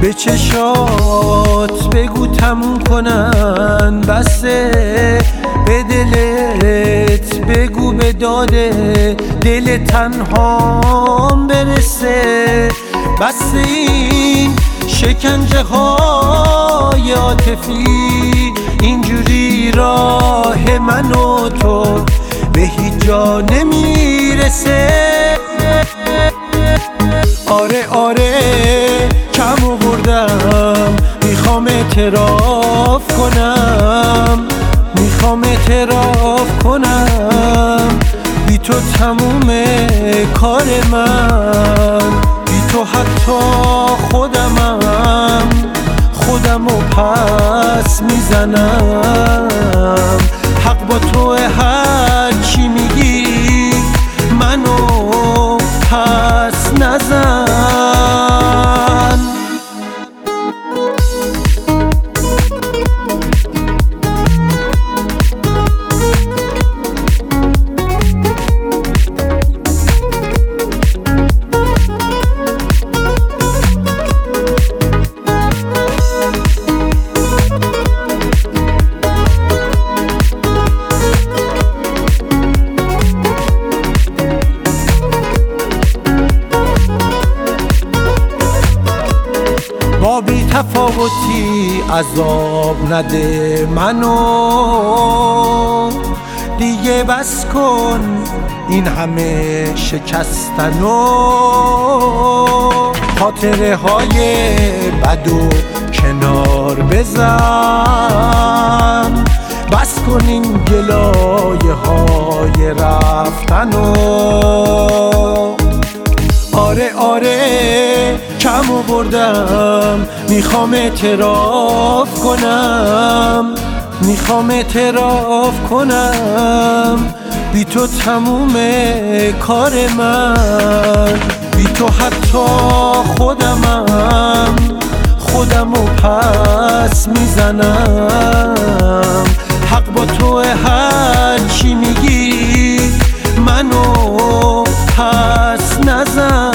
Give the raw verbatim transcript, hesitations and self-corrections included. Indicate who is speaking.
Speaker 1: به چشات بگو تموم کنن بسه، به دلت بگو به داده دل تنهام برسه. بس این شکنجه های عاطفی، اینجوری راه من و تو به هیچ جا نمیرسه. آره آره کم آوردم، میخوام اعتراف کنم، میخوام اعتراف کنم بی تو تموم کار من، بی تو حتی خودمم خودمو پس میزنم. حق با تو، هر چی میگی منو پس نزن. با بی تفاوتی عذاب نده منو، دیگه بس کن این همه شکستنو. خاطره های بدو کنار بزن، بس کن این گلایه های رفتنو. آره آره کم آوردم، میخوام اعتراف کنم، میخوام اعتراف کنم بی تو تموم کار من، بی تو حتی خودمم خودمو پس میزنم. حق با تو، هر چی میگی منو پس نزن.